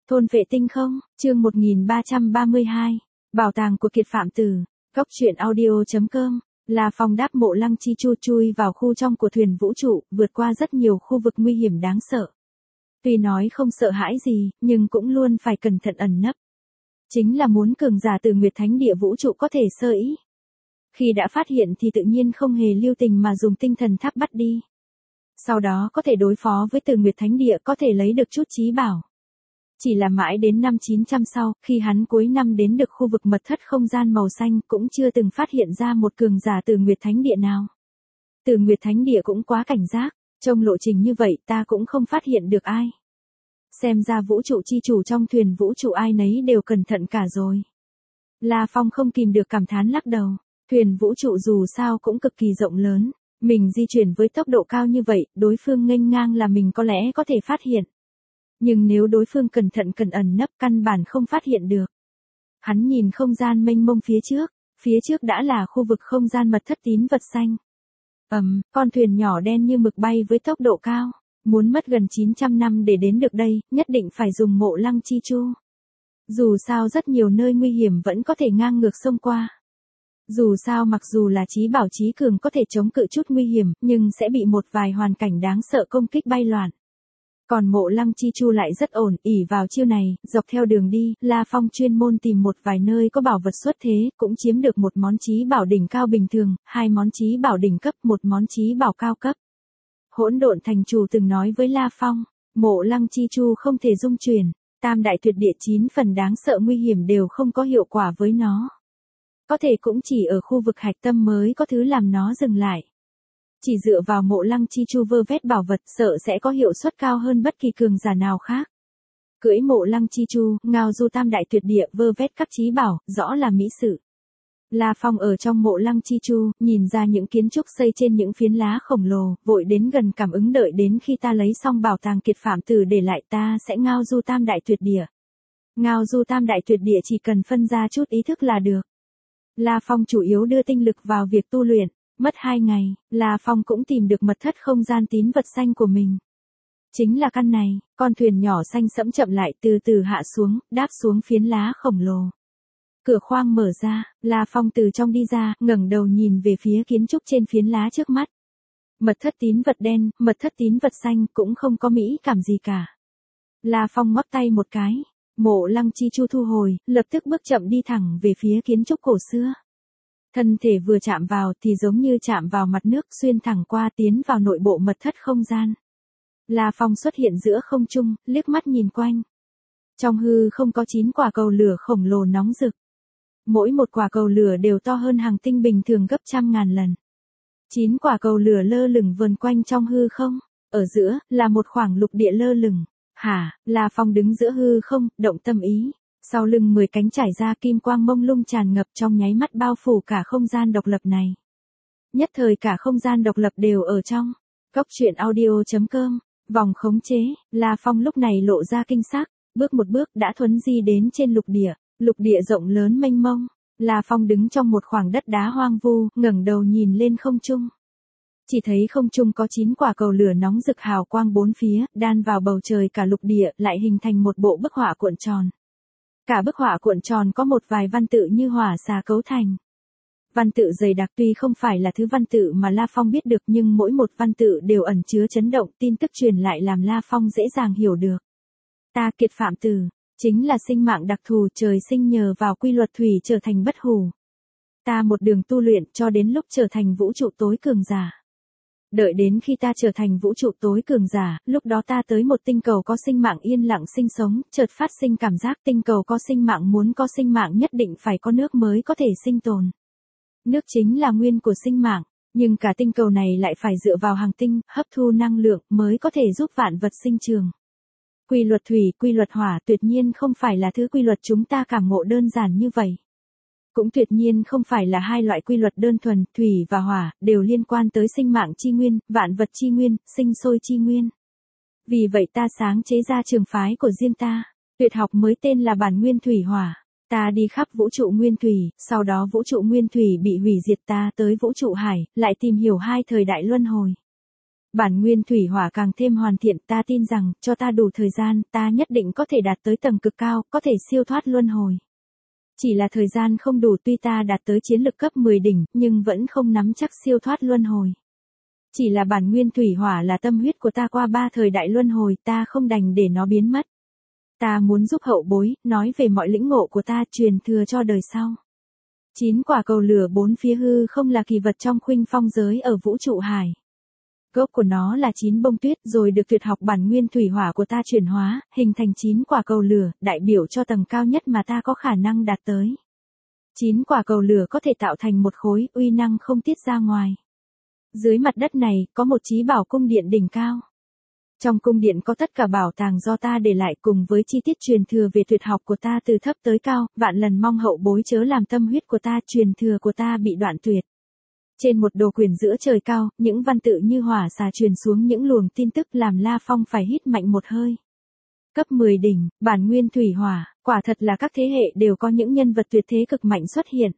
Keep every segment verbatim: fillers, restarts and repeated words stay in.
Thôn vệ tinh không, chương một nghìn ba trăm ba mươi hai, Bảo tàng của Kiệt Phạm Tử, Góc truyện audio.com, La Phong đáp Mộ Lăng Chi Chu chui vào khu trong của thuyền vũ trụ, vượt qua rất nhiều khu vực nguy hiểm đáng sợ. Tuy nói không sợ hãi gì, nhưng cũng luôn phải cẩn thận ẩn nấp. Chính là muốn cường giả từ Nguyệt Thánh Địa vũ trụ có thể sơ ý. Khi đã phát hiện thì tự nhiên không hề lưu tình mà dùng tinh thần tháp bắt đi. Sau đó có thể đối phó với từ Nguyệt Thánh Địa, có thể lấy được chút trí bảo. Chỉ là mãi đến năm chín trăm sau, khi hắn cuối năm đến được khu vực mật thất không gian màu xanh, cũng chưa từng phát hiện ra một cường giả từ Nguyệt Thánh Địa nào. Từ Nguyệt Thánh Địa cũng quá cảnh giác, trong lộ trình như vậy ta cũng không phát hiện được ai. Xem ra vũ trụ chi chủ trong thuyền vũ trụ ai nấy đều cẩn thận cả rồi. La Phong không kìm được cảm thán lắc đầu, thuyền vũ trụ dù sao cũng cực kỳ rộng lớn, mình di chuyển với tốc độ cao như vậy, đối phương nghênh ngang là mình có lẽ có thể phát hiện. Nhưng nếu đối phương cẩn thận cần ẩn nấp căn bản không phát hiện được. Hắn nhìn không gian mênh mông phía trước, phía trước đã là khu vực không gian mật thất tín vật xanh. Ầm, um, con thuyền nhỏ đen như mực bay với tốc độ cao, muốn mất gần chín trăm năm để đến được đây, nhất định phải dùng Mộ Lăng Chi Chu. Dù sao rất nhiều nơi nguy hiểm vẫn có thể ngang ngược xông qua. Dù sao mặc dù là trí bảo trí cường có thể chống cự chút nguy hiểm, nhưng sẽ bị một vài hoàn cảnh đáng sợ công kích bay loạn. Còn Mộ Lăng Chi Chu lại rất ổn, ỷ vào chiêu này, dọc theo đường đi, La Phong chuyên môn tìm một vài nơi có bảo vật xuất thế, cũng chiếm được một món trí bảo đỉnh cao bình thường, hai món trí bảo đỉnh cấp, một món trí bảo cao cấp. Hỗn Độn Thành Chủ từng nói với La Phong, Mộ Lăng Chi Chu không thể dung chuyển, tam đại tuyệt địa chín phần đáng sợ nguy hiểm đều không có hiệu quả với nó. Có thể cũng chỉ ở khu vực hạch tâm mới có thứ làm nó dừng lại. Chỉ dựa vào Mộ Lăng Chi Chu vơ vét bảo vật sợ sẽ có hiệu suất cao hơn bất kỳ cường giả nào khác. Cưỡi Mộ Lăng Chi Chu, ngao du tam đại tuyệt địa vơ vét các trí bảo, rõ là mỹ sự. La Phong ở trong Mộ Lăng Chi Chu, nhìn ra những kiến trúc xây trên những phiến lá khổng lồ, vội đến gần cảm ứng đợi đến khi ta lấy xong bảo tàng Kiệt Phạm Tử để lại ta sẽ ngao du tam đại tuyệt địa. Ngao du tam đại tuyệt địa chỉ cần phân ra chút ý thức là được. La Phong chủ yếu đưa tinh lực vào việc tu luyện. Mất hai ngày, La Phong cũng tìm được mật thất không gian tín vật xanh của mình. Chính là căn này, con thuyền nhỏ xanh sẫm chậm lại từ từ hạ xuống, đáp xuống phiến lá khổng lồ. Cửa khoang mở ra, La Phong từ trong đi ra, ngẩng đầu nhìn về phía kiến trúc trên phiến lá trước mắt. Mật thất tín vật đen, mật thất tín vật xanh cũng không có mỹ cảm gì cả. La Phong ngoắc tay một cái, Mộ Lăng Chi Chu thu hồi, lập tức bước chậm đi thẳng về phía kiến trúc cổ xưa. Thân thể vừa chạm vào thì giống như chạm vào mặt nước xuyên thẳng qua tiến vào nội bộ mật thất không gian. La Phong xuất hiện giữa không trung, liếc mắt nhìn quanh. Trong hư không có chín quả cầu lửa khổng lồ nóng rực. Mỗi một quả cầu lửa đều to hơn hàng tinh bình thường gấp trăm ngàn lần. Chín quả cầu lửa lơ lửng vần quanh trong hư không. Ở giữa là một khoảng lục địa lơ lửng. Hả, La Phong đứng giữa hư không, động tâm ý. Sau lưng mười cánh trải ra kim quang mông lung tràn ngập trong nháy mắt bao phủ cả không gian độc lập này. Nhất thời cả không gian độc lập đều ở trong. Góc truyện audio.com, vòng khống chế, La Phong lúc này lộ ra kinh sắc, bước một bước đã thuấn di đến trên lục địa, lục địa rộng lớn mênh mông. La Phong đứng trong một khoảng đất đá hoang vu, ngẩng đầu nhìn lên không trung. Chỉ thấy không trung có chín quả cầu lửa nóng rực hào quang bốn phía, đan vào bầu trời cả lục địa, lại hình thành một bộ bức họa cuộn tròn. Cả bức họa cuộn tròn có một vài văn tự như hỏa xà cấu thành. Văn tự dày đặc tuy không phải là thứ văn tự mà La Phong biết được nhưng mỗi một văn tự đều ẩn chứa chấn động tin tức truyền lại làm La Phong dễ dàng hiểu được. Ta Kiệt Phạm Tử, chính là sinh mạng đặc thù trời sinh nhờ vào quy luật thủy trở thành bất hủ. Ta một đường tu luyện cho đến lúc trở thành vũ trụ tối cường giả. Đợi đến khi ta trở thành vũ trụ tối cường giả, lúc đó ta tới một tinh cầu có sinh mạng yên lặng sinh sống, chợt phát sinh cảm giác tinh cầu có sinh mạng muốn có sinh mạng nhất định phải có nước mới có thể sinh tồn. Nước chính là nguyên của sinh mạng, nhưng cả tinh cầu này lại phải dựa vào hành tinh, hấp thu năng lượng mới có thể giúp vạn vật sinh trường. Quy luật thủy, quy luật hỏa tuyệt nhiên không phải là thứ quy luật chúng ta cảm ngộ đơn giản như vậy. Cũng tuyệt nhiên không phải là hai loại quy luật đơn thuần, thủy và hỏa, đều liên quan tới sinh mạng chi nguyên, vạn vật chi nguyên, sinh sôi chi nguyên. Vì vậy ta sáng chế ra trường phái của riêng ta, tuyệt học mới tên là bản nguyên thủy hỏa. Ta đi khắp vũ trụ nguyên thủy, sau đó vũ trụ nguyên thủy bị hủy diệt ta tới vũ trụ hải, lại tìm hiểu hai thời đại luân hồi. Bản nguyên thủy hỏa càng thêm hoàn thiện, ta tin rằng, cho ta đủ thời gian, ta nhất định có thể đạt tới tầng cực cao, có thể siêu thoát luân hồi. Chỉ là thời gian không đủ, tuy ta đạt tới chiến lực cấp mười đỉnh, nhưng vẫn không nắm chắc siêu thoát luân hồi. Chỉ là bản nguyên thủy hỏa là tâm huyết của ta qua ba thời đại luân hồi, ta không đành để nó biến mất. Ta muốn giúp hậu bối, nói về mọi lĩnh ngộ của ta, truyền thừa cho đời sau. Chín quả cầu lửa bốn phía hư không là kỳ vật trong khuynh phong giới ở vũ trụ hải. Gốc của nó là chín bông tuyết, rồi được tuyệt học bản nguyên thủy hỏa của ta chuyển hóa, hình thành chín quả cầu lửa, đại biểu cho tầng cao nhất mà ta có khả năng đạt tới. Chín quả cầu lửa có thể tạo thành một khối, uy năng không tiết ra ngoài. Dưới mặt đất này, có một chí bảo cung điện đỉnh cao. Trong cung điện có tất cả bảo tàng do ta để lại cùng với chi tiết truyền thừa về tuyệt học của ta từ thấp tới cao, vạn lần mong hậu bối chớ làm tâm huyết của ta, truyền thừa của ta bị đoạn tuyệt. Trên một đồ quyển giữa trời cao, những văn tự như hỏa xà truyền xuống những luồng tin tức làm La Phong phải hít mạnh một hơi. Cấp mười đỉnh, bản nguyên thủy hỏa, quả thật là các thế hệ đều có những nhân vật tuyệt thế cực mạnh xuất hiện.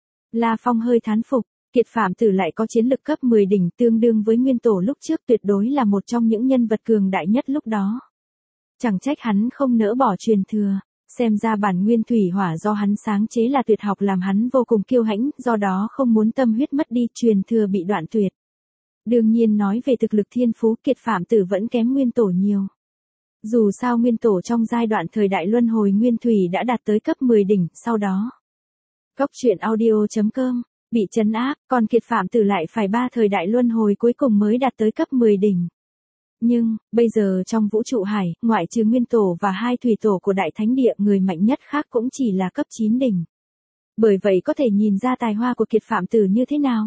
La Phong hơi thán phục, Kiệt Phạm Tử lại có chiến lực cấp mười đỉnh tương đương với Nguyên Tổ lúc trước, tuyệt đối là một trong những nhân vật cường đại nhất lúc đó. Chẳng trách hắn không nỡ bỏ truyền thừa. Xem ra bản nguyên thủy hỏa do hắn sáng chế là tuyệt học làm hắn vô cùng kiêu hãnh, do đó không muốn tâm huyết mất đi, truyền thừa bị đoạn tuyệt. Đương nhiên nói về thực lực thiên phú, Kiệt Phạm Tử vẫn kém Nguyên Tổ nhiều. Dù sao Nguyên Tổ trong giai đoạn thời đại luân hồi nguyên thủy đã đạt tới cấp mười đỉnh, sau đó. Góc truyện audio chấm com, bị trấn áp, còn Kiệt Phạm Tử lại phải ba thời đại luân hồi cuối cùng mới đạt tới cấp mười đỉnh. Nhưng, bây giờ trong vũ trụ hải, ngoại trừ Nguyên Tổ và hai thủy tổ của Đại Thánh Địa, người mạnh nhất khác cũng chỉ là cấp chín đỉnh. Bởi vậy có thể nhìn ra tài hoa của Kiệt Phạm Tử như thế nào.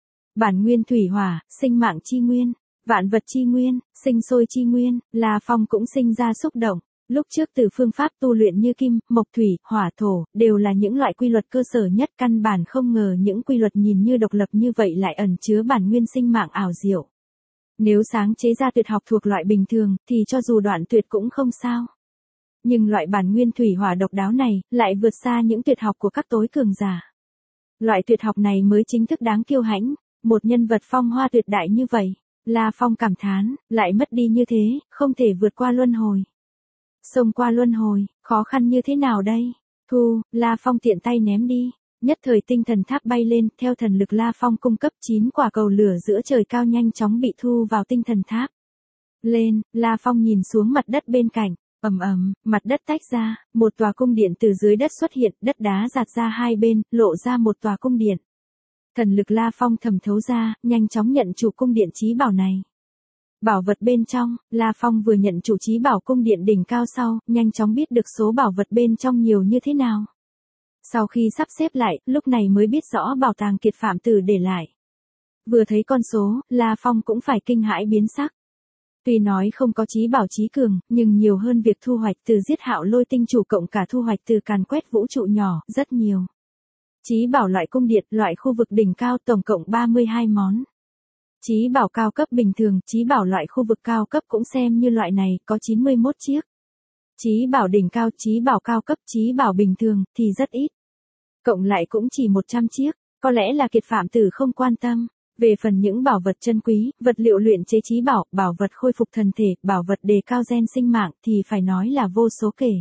Bản nguyên thủy hỏa, sinh mạng chi nguyên, vạn vật chi nguyên, sinh sôi chi nguyên, La Phong cũng sinh ra xúc động. Lúc trước từ phương pháp tu luyện như kim, mộc thủy, hỏa thổ, đều là những loại quy luật cơ sở nhất, căn bản không ngờ những quy luật nhìn như độc lập như vậy lại ẩn chứa bản nguyên sinh mạng ảo diệu. Nếu sáng chế ra tuyệt học thuộc loại bình thường, thì cho dù đoạn tuyệt cũng không sao. Nhưng loại bản nguyên thủy hỏa độc đáo này, lại vượt xa những tuyệt học của các tối cường giả. Loại tuyệt học này mới chính thức đáng kiêu hãnh, một nhân vật phong hoa tuyệt đại như vậy. La Phong cảm thán, lại mất đi như thế, không thể vượt qua luân hồi. Xông qua luân hồi, khó khăn như thế nào đây? Thu, La Phong tiện tay ném đi. Nhất thời tinh thần tháp bay lên, theo thần lực La Phong cung cấp chín quả cầu lửa giữa trời cao nhanh chóng bị thu vào tinh thần tháp. Lên, La Phong nhìn xuống mặt đất bên cạnh, ầm ầm, mặt đất tách ra, một tòa cung điện từ dưới đất xuất hiện, đất đá rạt ra hai bên, lộ ra một tòa cung điện. Thần lực La Phong thẩm thấu ra, nhanh chóng nhận chủ cung điện chí bảo này. Bảo vật bên trong, La Phong vừa nhận chủ chí bảo cung điện đỉnh cao sau, nhanh chóng biết được số bảo vật bên trong nhiều như thế nào. Sau khi sắp xếp lại, lúc này mới biết rõ bảo tàng Kiệt Phạm Tử để lại. Vừa thấy con số, La Phong cũng phải kinh hãi biến sắc. Tuy nói không có chí bảo chí cường, nhưng nhiều hơn việc thu hoạch từ giết Hạo Lôi tinh chủ cộng cả thu hoạch từ càn quét vũ trụ nhỏ, rất nhiều. Chí bảo loại cung điện, loại khu vực đỉnh cao tổng cộng ba mươi hai món. Chí bảo cao cấp bình thường, chí bảo loại khu vực cao cấp cũng xem như loại này, có chín mươi mốt chiếc. Chí bảo đỉnh cao, chí bảo cao cấp, chí bảo bình thường, thì rất ít. Cộng lại cũng chỉ một trăm chiếc, có lẽ là Kiệt Phạm Tử không quan tâm. Về phần những bảo vật chân quý, vật liệu luyện chế chí bảo, bảo vật khôi phục thần thể, bảo vật đề cao gen sinh mạng thì phải nói là vô số kể.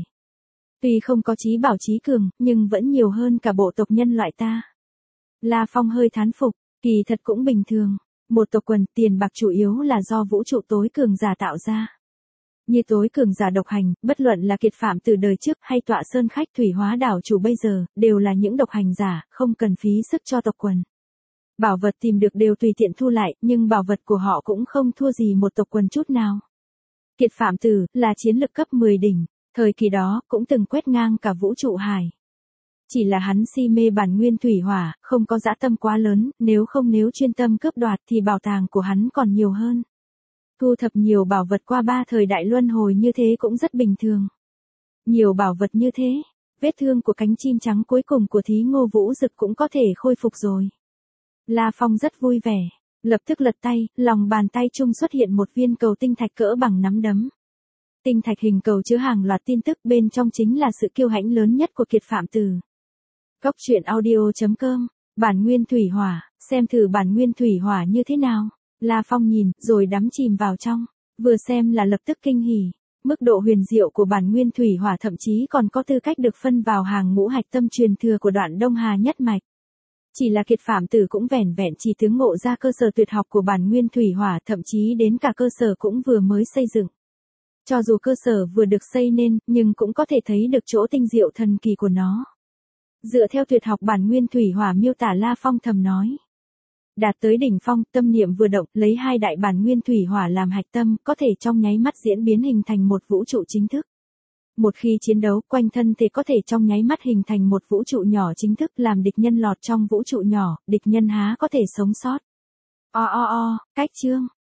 Tuy không có chí bảo chí cường, nhưng vẫn nhiều hơn cả bộ tộc nhân loại ta. La Phong hơi thán phục, kỳ thật cũng bình thường. Một tộc quần, tiền bạc chủ yếu là do vũ trụ tối cường giả tạo ra. Như tối cường giả độc hành, bất luận là Kiệt Phạm từ đời trước hay Tọa Sơn Khách Thủy Hóa đảo chủ bây giờ, đều là những độc hành giả, không cần phí sức cho tộc quần. Bảo vật tìm được đều tùy tiện thu lại, nhưng bảo vật của họ cũng không thua gì một tộc quần chút nào. Kiệt Phạm Tử là chiến lực cấp mười đỉnh, thời kỳ đó cũng từng quét ngang cả vũ trụ hải. Chỉ là hắn si mê bản nguyên thủy hỏa, không có dã tâm quá lớn, nếu không nếu chuyên tâm cướp đoạt thì bảo tàng của hắn còn nhiều hơn. Thu thập nhiều bảo vật qua ba thời đại luân hồi như thế cũng rất bình thường. Nhiều bảo vật như thế, vết thương của cánh chim trắng cuối cùng của Thí Ngô Vũ Dực cũng có thể khôi phục rồi. La Phong rất vui vẻ, lập tức lật tay, lòng bàn tay trung xuất hiện một viên cầu tinh thạch cỡ bằng nắm đấm. Tinh thạch hình cầu chứa hàng loạt tin tức, bên trong chính là sự kiêu hãnh lớn nhất của Kiệt Phạm Tử. Góc truyện audio chấm com, bản nguyên thủy hỏa, xem thử bản nguyên thủy hỏa như thế nào. La Phong nhìn, rồi đắm chìm vào trong, vừa xem là lập tức kinh hỉ. Mức độ huyền diệu của bản nguyên thủy hỏa thậm chí còn có tư cách được phân vào hàng ngũ hạch tâm truyền thừa của Đoạn Đông Hà nhất mạch. Chỉ là Kiệt Phạm Tử cũng vẻn vẹn chỉ tướng ngộ ra cơ sở tuyệt học của bản nguyên thủy hỏa, thậm chí đến cả cơ sở cũng vừa mới xây dựng. Cho dù cơ sở vừa được xây nên, nhưng cũng có thể thấy được chỗ tinh diệu thần kỳ của nó. Dựa theo tuyệt học bản nguyên thủy hỏa miêu tả, La Phong thầm nói. Đạt tới đỉnh phong, tâm niệm vừa động, lấy hai đại bản nguyên thủy hỏa làm hạch tâm, có thể trong nháy mắt diễn biến hình thành một vũ trụ chính thức. Một khi chiến đấu, quanh thân thể có thể trong nháy mắt hình thành một vũ trụ nhỏ chính thức, làm địch nhân lọt trong vũ trụ nhỏ, địch nhân há có thể sống sót. O o o, cách chương.